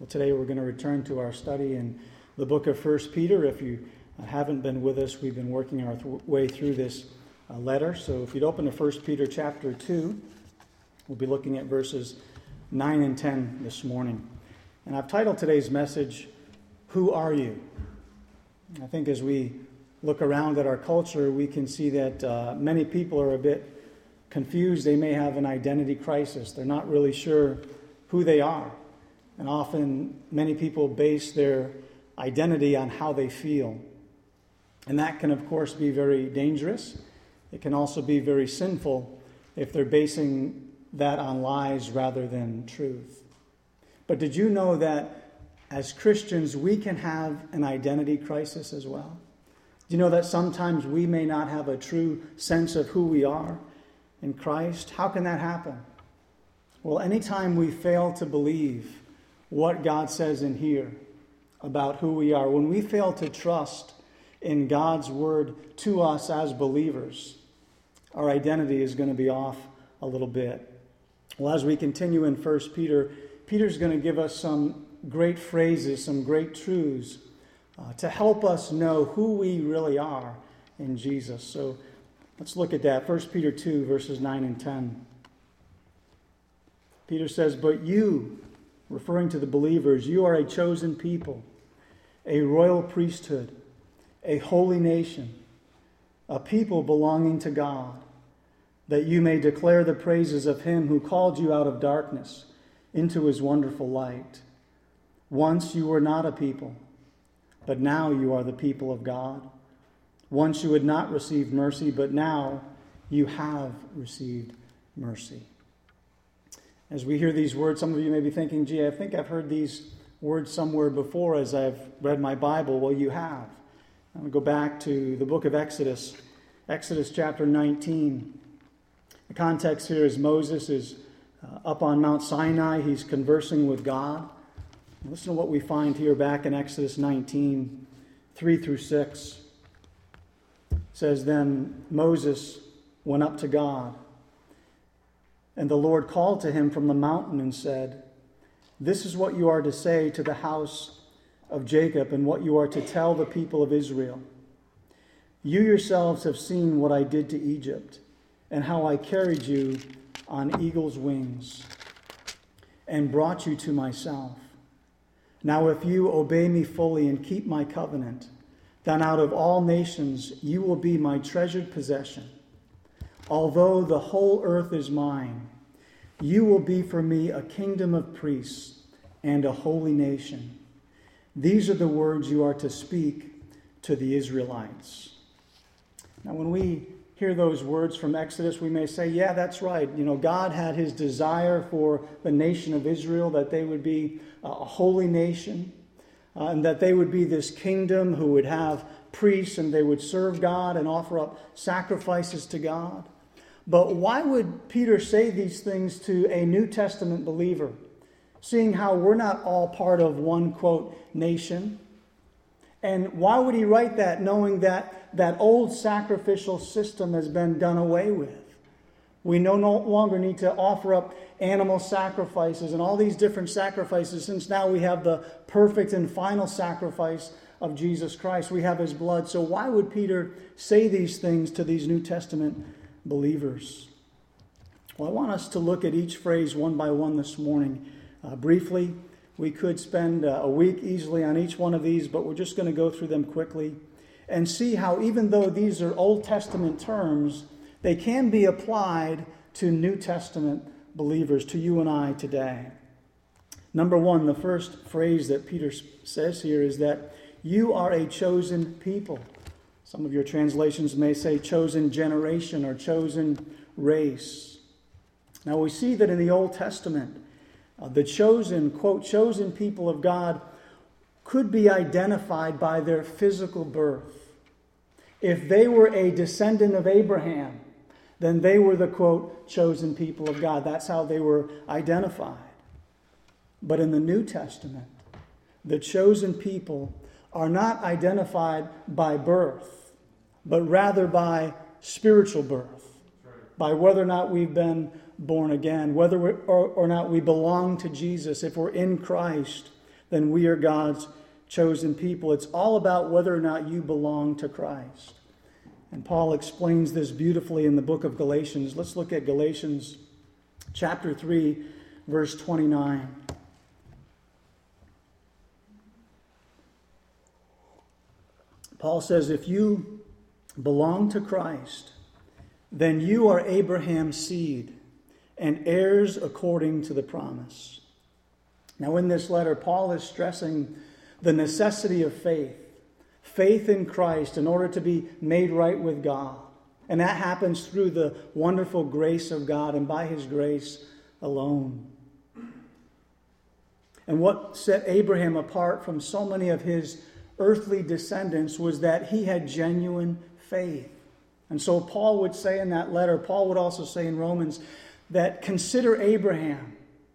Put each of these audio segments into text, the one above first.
Well, today we're going to return to our study in the book of 1 Peter. If you haven't been with us, we've been working our way through this letter. So if you'd open to 1 Peter chapter 2, we'll be looking at verses 9 and 10 this morning. And I've titled today's message, Who Are You? I think as we look around at our culture, we can see that many people are a bit confused. They may have an identity crisis. They're not really sure who they are. And often many people base their identity on how they feel. And that can, of course, be very dangerous. It can also be very sinful if they're basing that on lies rather than truth. But did you know that as Christians, we can have an identity crisis as well? Do you know that sometimes we may not have a true sense of who we are in Christ? How can that happen? Well, anytime we fail to believe what God says in here about who we are, when we fail to trust in God's word to us as believers, our identity is going to be off a little bit. Well, as we continue in 1 Peter, Peter's going to give us some great phrases, some great truths to help us know who we really are in Jesus. So let's look at that. 1 Peter 2, verses 9 and 10. Peter says, "But you," referring to the believers, "you are a chosen people, a royal priesthood, a holy nation, a people belonging to God, that you may declare the praises of him who called you out of darkness into his wonderful light. Once you were not a people, but now you are the people of God. Once you had not received mercy, but now you have received mercy." As we hear these words, some of you may be thinking, gee, I think I've heard these words somewhere before as I've read my Bible. Well, you have. I'm going to go back to the book of Exodus, Exodus chapter 19. The context here is Moses is up on Mount Sinai. He's conversing with God. Listen to what we find here back in Exodus 19, 3 through 6. It says, "Then Moses went up to God, and the Lord called to him from the mountain and said, 'This is what you are to say to the house of Jacob and what you are to tell the people of Israel. You yourselves have seen what I did to Egypt and how I carried you on eagle's wings and brought you to myself. Now if you obey me fully and keep my covenant, then out of all nations you will be my treasured possession. Although the whole earth is mine, you will be for me a kingdom of priests and a holy nation. These are the words you are to speak to the Israelites.'" Now, when we hear those words from Exodus, we may say, yeah, that's right. You know, God had his desire for the nation of Israel, that they would be a holy nation, and that they would be this kingdom who would have priests and they would serve God and offer up sacrifices to God. But why would Peter say these things to a New Testament believer, seeing how we're not all part of one, quote, nation? And why would he write that knowing that that old sacrificial system has been done away with? We no longer need to offer up animal sacrifices and all these different sacrifices, since now we have the perfect and final sacrifice of Jesus Christ. We have his blood. So why would Peter say these things to these New Testament believers? Well, I want us to look at each phrase one by one this morning. Briefly, we could spend a week easily on each one of these, but we're just going to go through them quickly and see how, even though these are Old Testament terms, they can be applied to New Testament believers, to you and I today. Number one, the first phrase that Peter says here is that you are a chosen people. Some of your translations may say chosen generation or chosen race. Now we see that in the Old Testament, the chosen, quote, chosen people of God could be identified by their physical birth. If they were a descendant of Abraham, then they were the, quote, chosen people of God. That's how they were identified. But in the New Testament, the chosen people are not identified by birth, but rather by spiritual birth, by whether or not we've been born again, whether or not we belong to Jesus, if we're in Christ. then we are God's chosen people. It's all about whether or not you belong to Christ. And Paul explains this beautifully in the book of Galatians. Let's look at Galatians chapter 3, verse 29. Paul says, if you belong to Christ, then you are Abraham's seed and heirs according to the promise. Now, in this letter, Paul is stressing the necessity of faith in Christ in order to be made right with God. And that happens through the wonderful grace of God and by his grace alone. And what set Abraham apart from so many of his earthly descendants was that he had genuine faith. And so Paul would say in that letter, Paul would also say in Romans, that consider Abraham,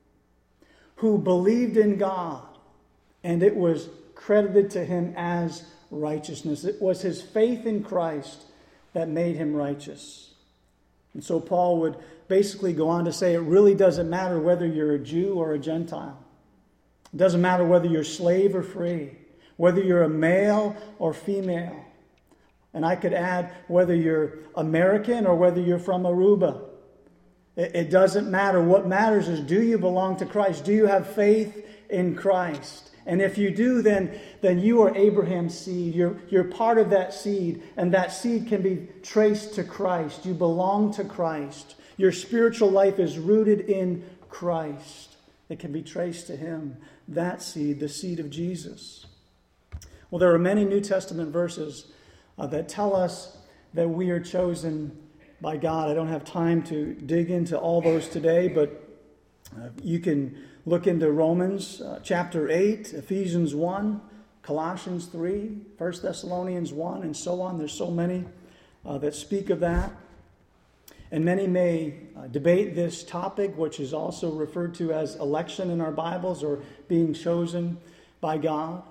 who believed in God, and it was credited to him as righteousness. It was his faith in Christ that made him righteous. And so Paul would basically go on to say it really doesn't matter whether you're a Jew or a Gentile. It doesn't matter whether you're slave or free, whether you're a male or female. And I could add whether you're American or whether you're from Aruba. It doesn't matter. What matters is, do you belong to Christ? Do you have faith in Christ? And if you do, then you are Abraham's seed. You're part of that seed, and that seed can be traced to Christ. You belong to Christ. Your spiritual life is rooted in Christ. It can be traced to him, that seed, the seed of Jesus. Well, there are many New Testament verses that tell us that we are chosen by God. I don't have time to dig into all those today, but you can look into Romans chapter 8, Ephesians 1, Colossians 3, 1 Thessalonians 1, and so on. There's so many that speak of that. And many may debate this topic, which is also referred to as election in our Bibles, or being chosen by God.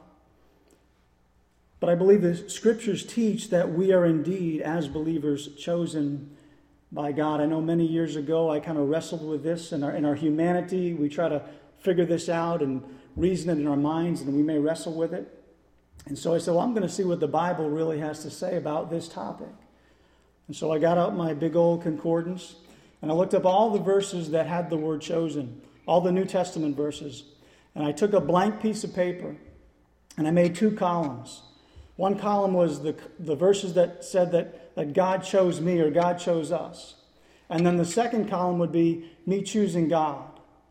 But I believe the scriptures teach that we are indeed, as believers, chosen by God. I know many years ago I kind of wrestled with this in our humanity. We try to figure this out and reason it in our minds, and we may wrestle with it. And so I said, well, I'm going to see what the Bible really has to say about this topic. And so I got out my big old concordance, and I looked up all the verses that had the word chosen, all the New Testament verses. And I took a blank piece of paper, and I made 2 columns. One column was the verses that said that God chose me, or God chose us. And then the second column would be me choosing God.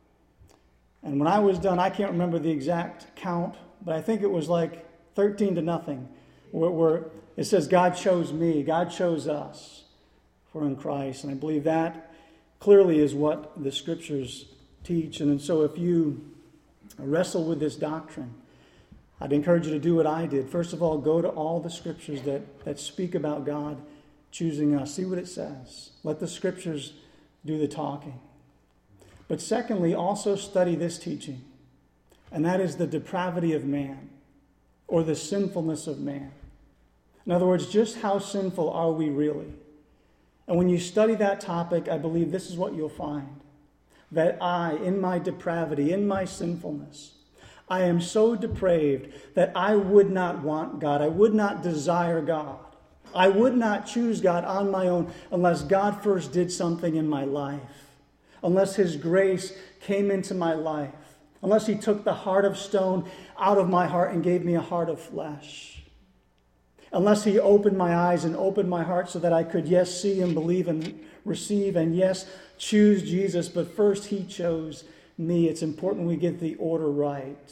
And when I was done, I can't remember the exact count, but I think it was like 13-0, where it says God chose me, God chose us for in Christ. And I believe that clearly is what the scriptures teach. And so if you wrestle with this doctrine, I'd encourage you to do what I did. First of all, go to all the scriptures that speak about God choosing us. See what it says. Let the scriptures do the talking. But secondly, also study this teaching, and that is the depravity of man, or the sinfulness of man. In other words, just how sinful are we really? And when you study that topic, I believe this is what you'll find. That I, in my depravity, in my sinfulness, I am so depraved that I would not want God. I would not desire God. I would not choose God on my own unless God first did something in my life. Unless his grace came into my life. Unless he took the heart of stone out of my heart and gave me a heart of flesh. Unless he opened my eyes and opened my heart so that I could, yes, see and believe and receive and, yes, choose Jesus. But first he chose me. It's important we get the order right.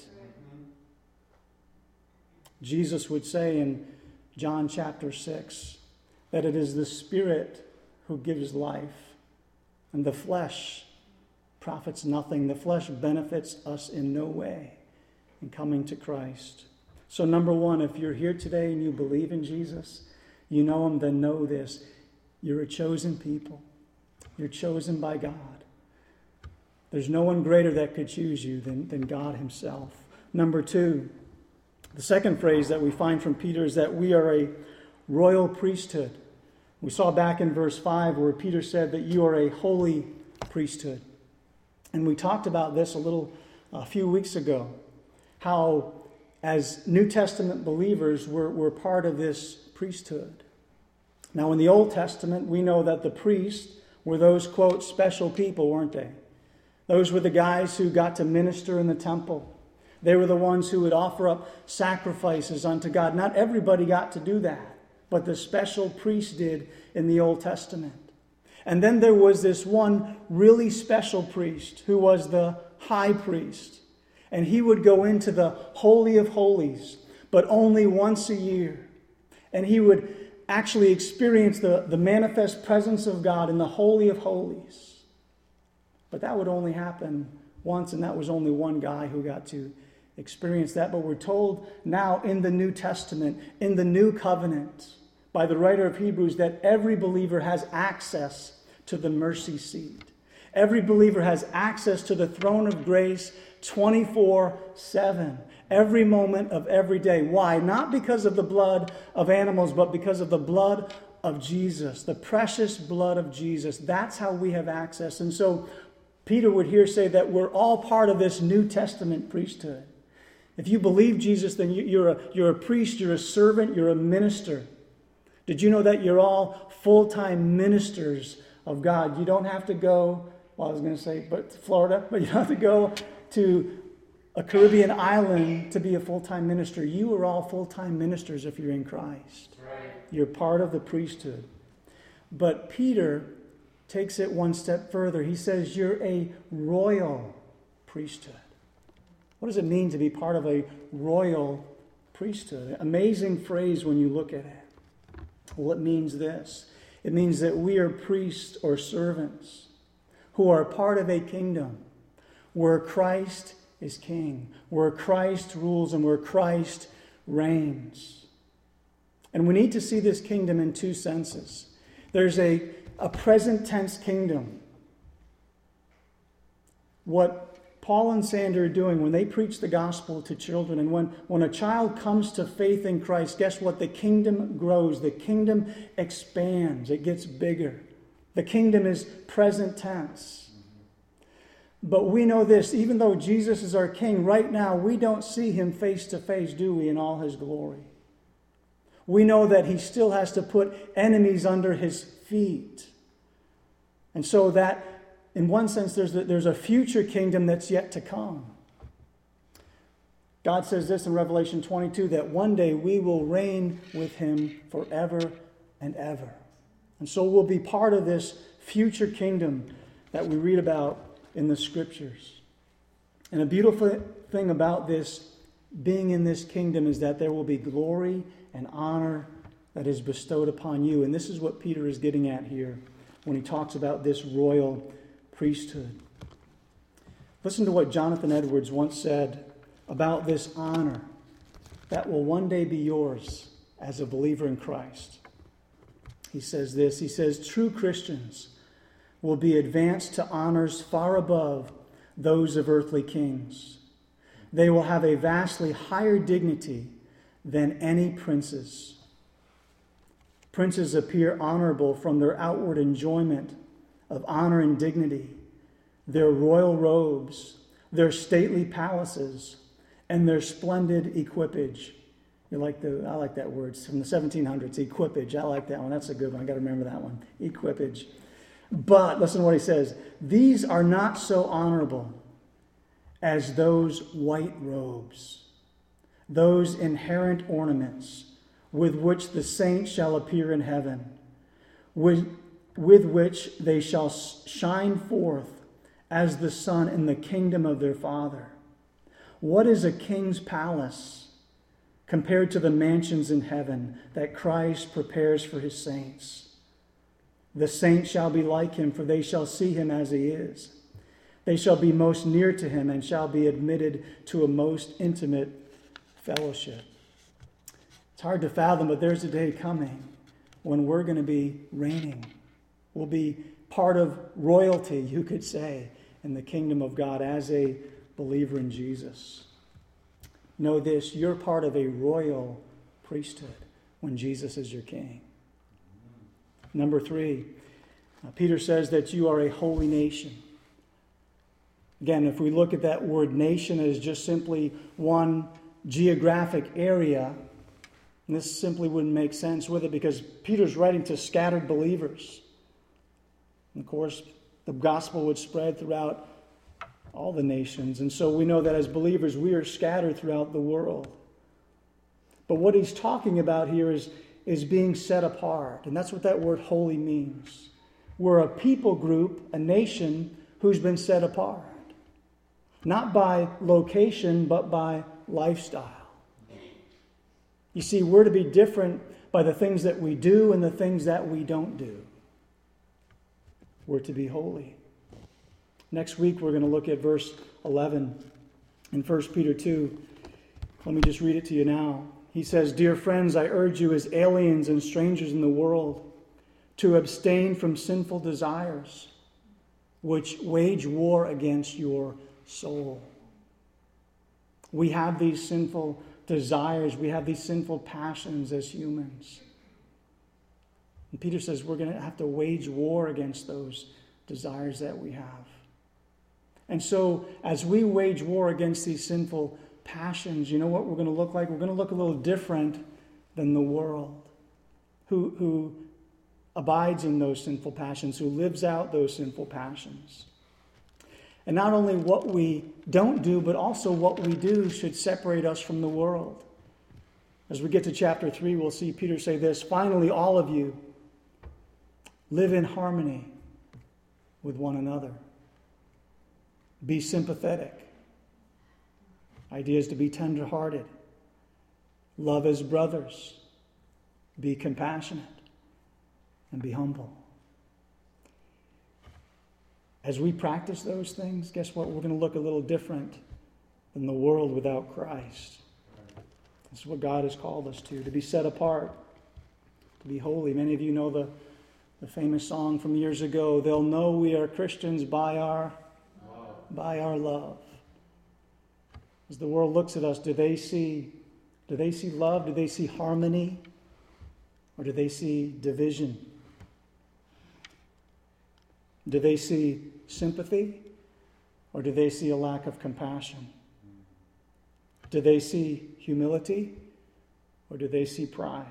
Jesus would say in John chapter 6 that it is the Spirit who gives life, and the flesh profits nothing. The flesh benefits us in no way in coming to Christ. So number one, if you're here today and you believe in Jesus, you know him, then know this. You're a chosen people. You're chosen by God. There's no one greater that could choose you than God himself. Number two, the second phrase that we find from Peter is that we are a royal priesthood. We saw back in verse 5 where Peter said that you are a holy priesthood. And we talked about this a few weeks ago. how, as New Testament believers, we're part of this priesthood. Now, in the Old Testament, we know that the priests were those, quote, special people, weren't they? Those were the guys who got to minister in the temple. They were the ones who would offer up sacrifices unto God. Not everybody got to do that, but the special priests did in the Old Testament. And then there was this one really special priest who was the high priest. And he would go into the Holy of Holies, but only once a year. And he would actually experience the manifest presence of God in the Holy of Holies. But that would only happen once, and that was only one guy who got to experience that. But we're told now in the New Testament, in the New Covenant, by the writer of Hebrews, that every believer has access to the mercy seat. Every believer has access to the throne of grace 24/7, every moment of every day. Why? Not because of the blood of animals, but because of the blood of Jesus, the precious blood of Jesus. That's how we have access. And so Peter would here say that we're all part of this New Testament priesthood. If you believe Jesus, then you're a priest, you're a servant, you're a minister. Did you know that you're all full-time ministers of God? You don't have to go, well, I was going to say, but to Florida, but you don't have to go to a Caribbean island to be a full-time minister. You are all full-time ministers if you're in Christ. Right. You're part of the priesthood. But Peter takes it one step further. He says you're a royal priesthood. What does it mean to be part of a royal priesthood? Amazing phrase when you look at it. Well, it means this. It means that we are priests or servants who are part of a kingdom where Christ is king, where Christ rules, and where Christ reigns. And we need to see this kingdom in two senses. There's a present tense kingdom. What Paul and Sandra are doing when they preach the gospel to children, and when a child comes to faith in Christ, guess what? The kingdom grows. The kingdom expands. It gets bigger. The kingdom is present tense. But we know this, even though Jesus is our king, right now we don't see him face to face, do we, in all his glory? We know that he still has to put enemies under his feet. And so that, in one sense, there's a future kingdom that's yet to come. God says this in Revelation 22, that one day we will reign with him forever and ever. And so we'll be part of this future kingdom that we read about in the Scriptures. And a beautiful thing about this, being in this kingdom, is that there will be glory and honor that is bestowed upon you. And this is what Peter is getting at here when he talks about this royal priesthood. Listen to what Jonathan Edwards once said about this honor that will one day be yours as a believer in Christ. He says this, he says, true Christians will be advanced to honors far above those of earthly kings. They will have a vastly higher dignity than any princes. Princes appear honorable from their outward enjoyment of honor and dignity, their royal robes, their stately palaces, and their splendid equipage. I like that word. It's from the 1700s, equipage. I like that one. That's a good one. I got to remember that one. Equipage. But, listen to what he says. These are not so honorable as those white robes, those inherent ornaments with which the saints shall appear in heaven, with which they shall shine forth as the sun in the kingdom of their Father. What is a king's palace compared to the mansions in heaven that Christ prepares for his saints? The saints shall be like him, for they shall see him as he is. They shall be most near to him and shall be admitted to a most intimate fellowship. It's hard to fathom, but there's a day coming when we're going to be reigning. We'll be part of royalty, you could say, in the kingdom of God as a believer in Jesus. Know this, you're part of a royal priesthood when Jesus is your king. Number 3, Peter says that you are a holy nation. Again, if we look at that word nation as just simply one geographic area, this simply wouldn't make sense with it, because Peter's writing to scattered believers. And of course, the gospel would spread throughout all the nations. And so we know that as believers, we are scattered throughout the world. But what he's talking about here is being set apart. And that's what that word holy means. We're a people group, a nation who's been set apart. Not by location, but by lifestyle. You see, we're to be different by the things that we do and the things that we don't do. We're to be holy. Next week, we're going to look at verse 11 in 1 Peter 2. Let me just read it to you now. He says, "Dear friends, I urge you as aliens and strangers in the world to abstain from sinful desires, which wage war against your soul." We have these sinful desires. We have these sinful passions as humans. And Peter says we're going to have to wage war against those desires that we have. And so as we wage war against these sinful passions, you know what we're going to look like? We're going to look a little different than the world who abides in those sinful passions, who lives out those sinful passions. And not only what we don't do, but also what we do should separate us from the world. As we get to chapter 3, we'll see Peter say this, "Finally, all of you live in harmony with one another. Be sympathetic." Idea is to be tenderhearted. Love as brothers. Be compassionate. And be humble. As we practice those things, guess what? We're going to look a little different than the world without Christ. This is what God has called us to be set apart, to be holy. Many of you know the famous song from years ago, "They'll know we are Christians by our love." As the world looks at us, do they see love? Do they see harmony? Or do they see division? Do they see sympathy? Or do they see a lack of compassion? Do they see humility? Or do they see pride?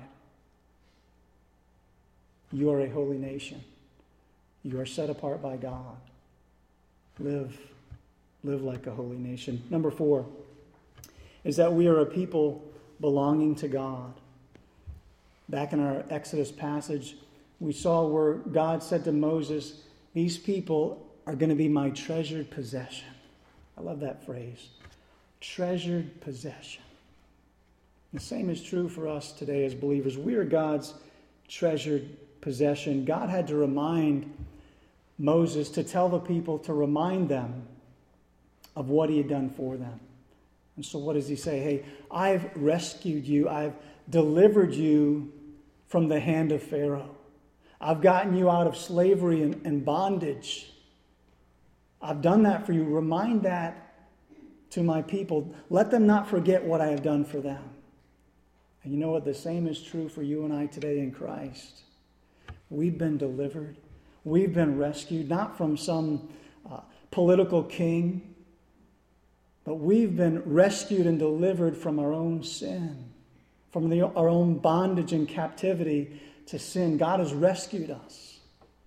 You are a holy nation. You are set apart by God. Live like a holy nation. Number 4 is that we are a people belonging to God. Back in our Exodus passage, we saw where God said to Moses, "These people are going to be my treasured possession." I love that phrase. Treasured possession. The same is true for us today as believers. We are God's treasured possession. God had to remind Moses to tell the people, to remind them of what he had done for them. And so what does he say? Hey, I've rescued you. I've delivered you from the hand of Pharaoh. I've gotten you out of slavery and bondage. I've done that for you. Remind that to my people. Let them not forget what I have done for them. And you know what? The same is true for you and I today in Christ. We've been delivered. We've been rescued, not from some political king, but we've been rescued and delivered from our own sin, from our own bondage and captivity to sin. God has rescued us.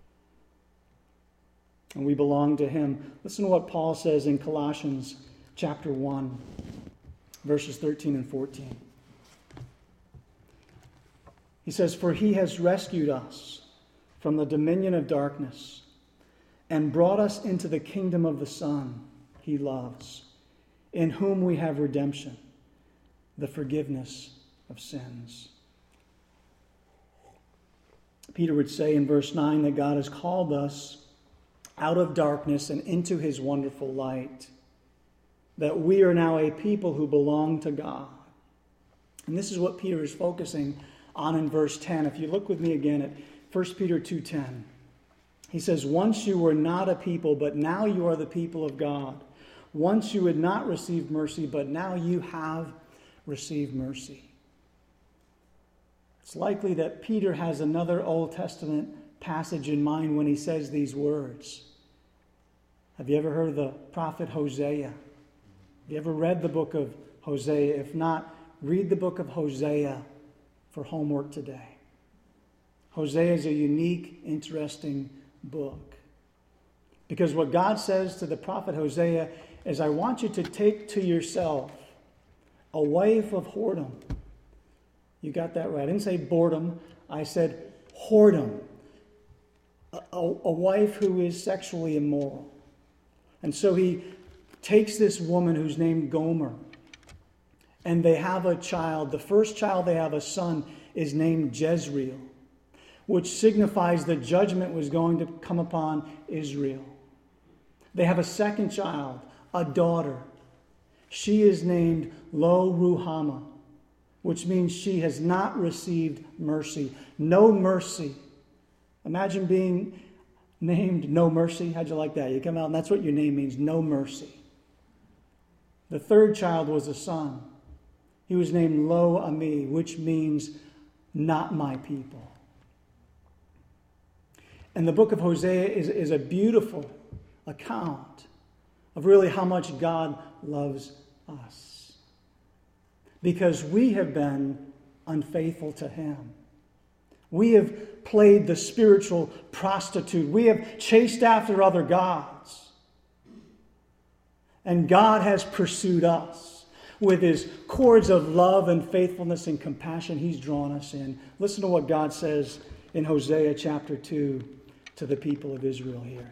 And we belong to him. Listen to what Paul says in Colossians chapter 1, verses 13 and 14. He says, "For he has rescued us from the dominion of darkness and brought us into the kingdom of the Son he loves, in whom we have redemption, the forgiveness of sins." Peter would say in verse 9 that God has called us out of darkness and into his wonderful light, that we are now a people who belong to God. And this is what Peter is focusing on in verse 10. If you look with me again at 1 Peter 2:10, he says, "Once you were not a people, but now you are the people of God. Once you had not received mercy, but now you have received mercy." It's likely that Peter has another Old Testament passage in mind when he says these words. Have you ever heard of the prophet Hosea? Have you ever read the book of Hosea? If not, read the book of Hosea for homework today. Hosea is a unique, interesting book. Because what God says to the prophet Hosea is, I want you to take to yourself a wife of whoredom. You got that right. I didn't say boredom. I said whoredom. A wife who is sexually immoral. And so he takes this woman who's named Gomer, and they have a child. The first child they have, a son, is named Jezreel, which signifies the judgment was going to come upon Israel. They have a second child, a daughter. She is named Lo Ruhamah, which means she has not received mercy. No mercy. Imagine being named No Mercy. How'd you like that? You come out and that's what your name means, no mercy. The third child was a son. He was named Lo Ami, which means not my people. And the book of Hosea is a beautiful account of really how much God loves us. Because we have been unfaithful to Him. We have played the spiritual prostitute. We have chased after other gods. And God has pursued us with His cords of love and faithfulness and compassion. He's drawn us in. Listen to what God says in Hosea chapter 2 to the people of Israel here.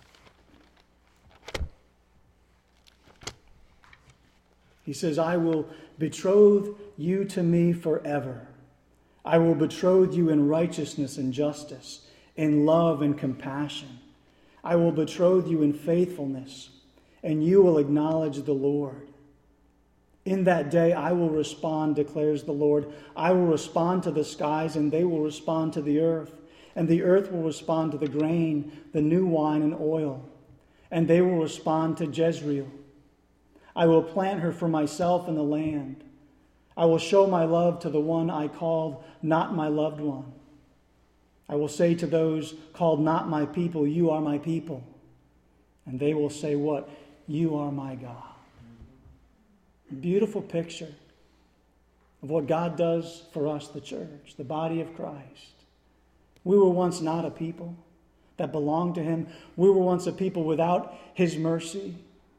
He says, I will betroth you to me forever. I will betroth you in righteousness and justice, in love and compassion. I will betroth you in faithfulness, and you will acknowledge the Lord. In that day I will respond, declares the Lord. I will respond to the skies, and they will respond to the earth. And the earth will respond to the grain, the new wine and oil. And they will respond to Jezreel. I will plant her for myself in the land. I will show my love to the one I called not my loved one. I will say to those called not my people, you are my people. And they will say what? You are my God. A beautiful picture of what God does for us, the church, the body of Christ. We were once not a people that belonged to Him. We were once a people without His mercy.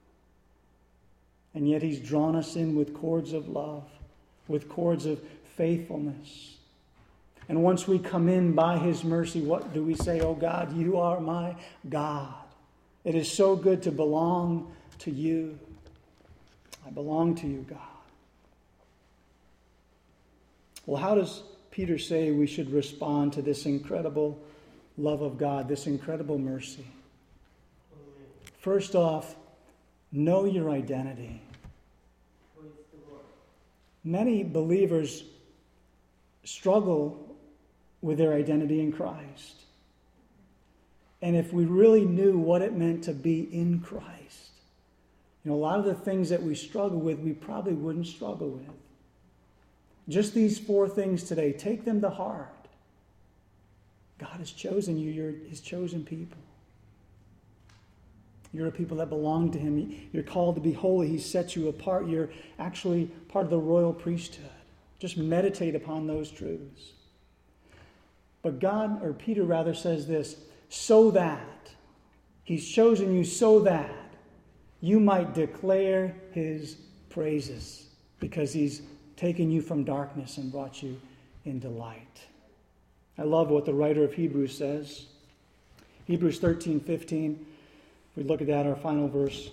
And yet He's drawn us in with cords of love, with cords of faithfulness. And once we come in by His mercy, what do we say? Oh God, you are my God. It is so good to belong to you. I belong to you, God. Well, how does Peter say we should respond to this incredible love of God, this incredible mercy? First off, know your identity. Many believers struggle with their identity in Christ. And if we really knew what it meant to be in Christ, a lot of the things that we struggle with, we probably wouldn't struggle with. Just these 4 things today, take them to heart. God has chosen you. You're His chosen people. You're a people that belong to Him. You're called to be holy. He set you apart. You're actually part of the royal priesthood. Just meditate upon those truths. But Peter rather says this, so that, He's chosen you so that you might declare His praises, because He's taken you from darkness and brought you into light. I love what the writer of Hebrews says. Hebrews 13:15. If we look at that, our final verse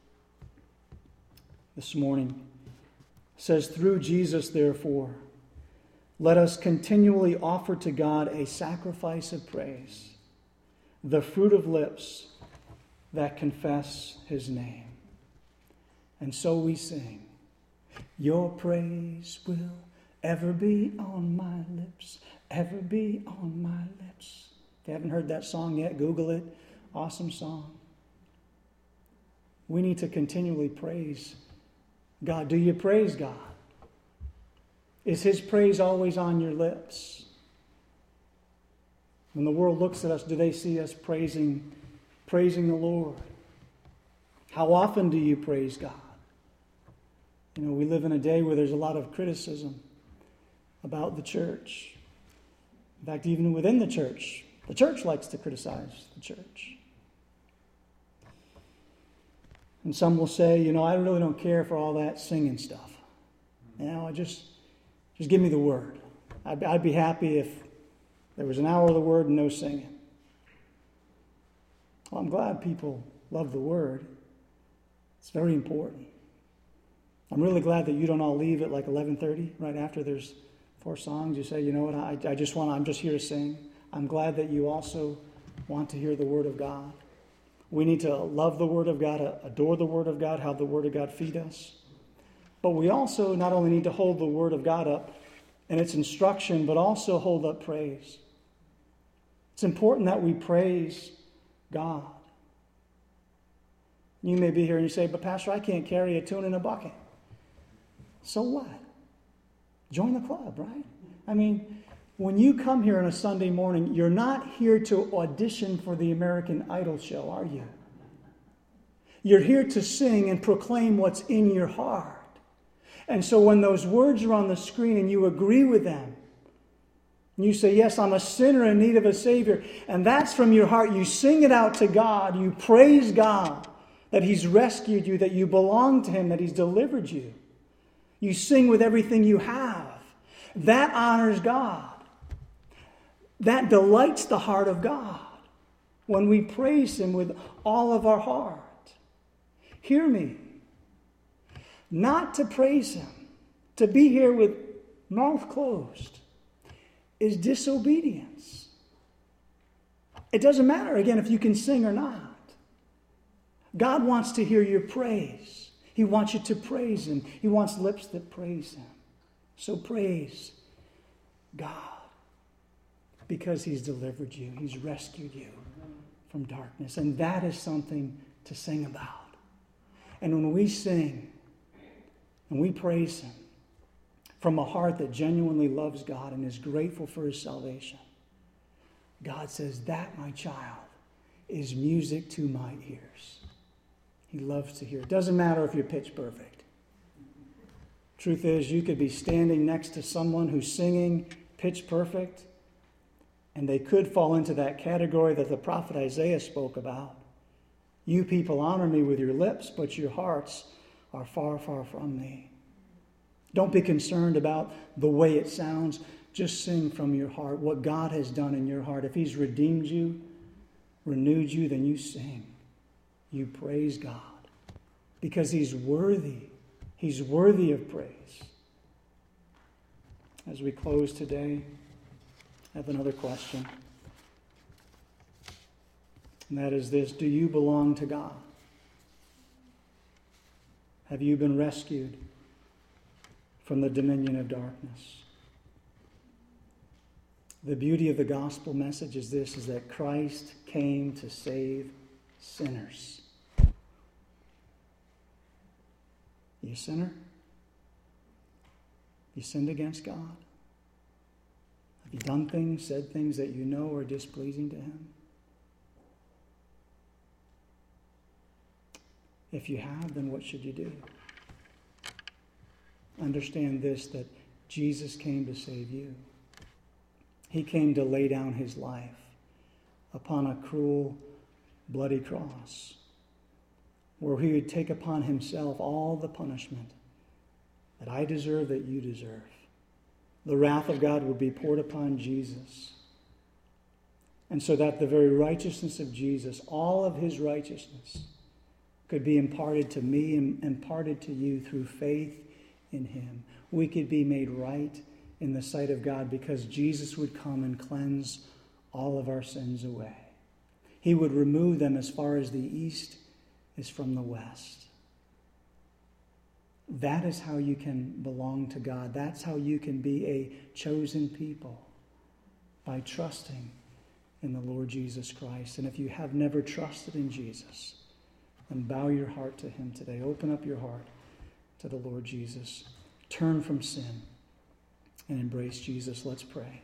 this morning says, through Jesus, therefore, let us continually offer to God a sacrifice of praise, the fruit of lips that confess His name. And so we sing, your praise will ever be on my lips, ever be on my lips. If you haven't heard that song yet, Google it. Awesome song. We need to continually praise God. Do you praise God? Is His praise always on your lips? When the world looks at us, do they see us praising the Lord? How often do you praise God? You know, we live in a day where there's a lot of criticism about the church. In fact, even within the church likes to criticize the church. And some will say, you know, I really don't care for all that singing stuff. You know, just give me the word. I'd be happy if there was an hour of the word and no singing. Well, I'm glad people love the word. It's very important. I'm really glad that you don't all leave at like 11:30, right after there's 4 songs. You say, you know what, I'm just here to sing. I'm glad that you also want to hear the word of God. We need to love the word of God, adore the word of God, have the word of God feed us. But we also not only need to hold the word of God up and its instruction, but also hold up praise. It's important that we praise God. You may be here and you say, but Pastor, I can't carry a tune in a bucket. So what? Join the club, right? I mean, when you come here on a Sunday morning, you're not here to audition for the American Idol show, are you? You're here to sing and proclaim what's in your heart. And so when those words are on the screen and you agree with them, and you say, yes, I'm a sinner in need of a Savior, and that's from your heart, you sing it out to God, you praise God that He's rescued you, that you belong to Him, that He's delivered you. You sing with everything you have. That honors God. That delights the heart of God when we praise Him with all of our heart. Hear me. Not to praise Him, to be here with mouth closed, is disobedience. It doesn't matter, again, if you can sing or not. God wants to hear your praise. He wants you to praise Him. He wants lips that praise Him. So praise God because He's delivered you. He's rescued you from darkness. And that is something to sing about. And when we sing and we praise Him from a heart that genuinely loves God and is grateful for His salvation, God says, that, my child, is music to my ears. He loves to hear. It doesn't matter if you're pitch perfect. Truth is, you could be standing next to someone who's singing pitch perfect, and they could fall into that category that the prophet Isaiah spoke about. You people honor me with your lips, but your hearts are far, far from me. Don't be concerned about the way it sounds. Just sing from your heart what God has done in your heart. If He's redeemed you, renewed you, then you sing. You praise God because He's worthy. He's worthy of praise. As we close today, I have another question. And that is this: do you belong to God? Have you been rescued from the dominion of darkness? The beauty of the gospel message is this, is that Christ came to save sinners. You a sinner? You sinned against God? Have you done things, said things that you know are displeasing to Him? If you have, then what should you do? Understand this, that Jesus came to save you. He came to lay down His life upon a cruel, bloody cross, where He would take upon Himself all the punishment that I deserve, that you deserve. The wrath of God would be poured upon Jesus. And so that the very righteousness of Jesus, all of His righteousness, could be imparted to me and imparted to you through faith in Him. We could be made right in the sight of God because Jesus would come and cleanse all of our sins away. He would remove them as far as the east is from the west. That is how you can belong to God. That's how you can be a chosen people, by trusting in the Lord Jesus Christ. And if you have never trusted in Jesus, then bow your heart to Him today. Open up your heart to the Lord Jesus. Turn from sin and embrace Jesus. Let's pray.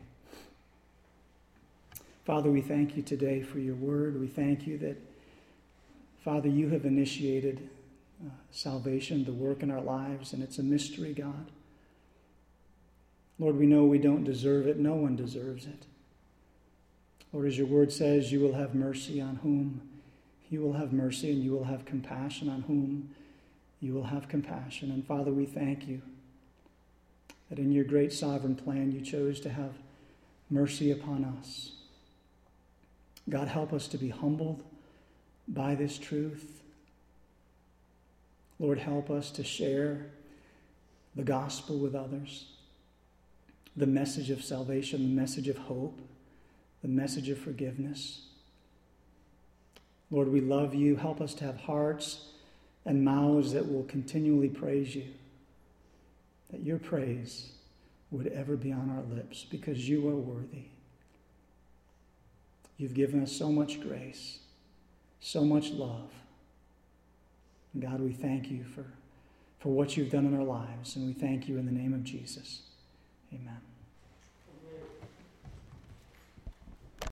Father, we thank You today for Your word. We thank You that Father, you have initiated salvation, the work in our lives, and it's a mystery, God. Lord, we know we don't deserve it. No one deserves it. Lord, as your word says, you will have mercy on whom you will have mercy, and you will have compassion on whom you will have compassion. And Father, we thank you that in your great sovereign plan you chose to have mercy upon us. God, help us to be humbled by this truth. Lord, help us to share the gospel with others, the message of salvation, the message of hope, the message of forgiveness. Lord, we love you. Help us to have hearts and mouths that will continually praise you, that your praise would ever be on our lips, because you are worthy. You've given us so much grace, so much love. And God, we thank you for what you've done in our lives, and we thank you in the name of Jesus.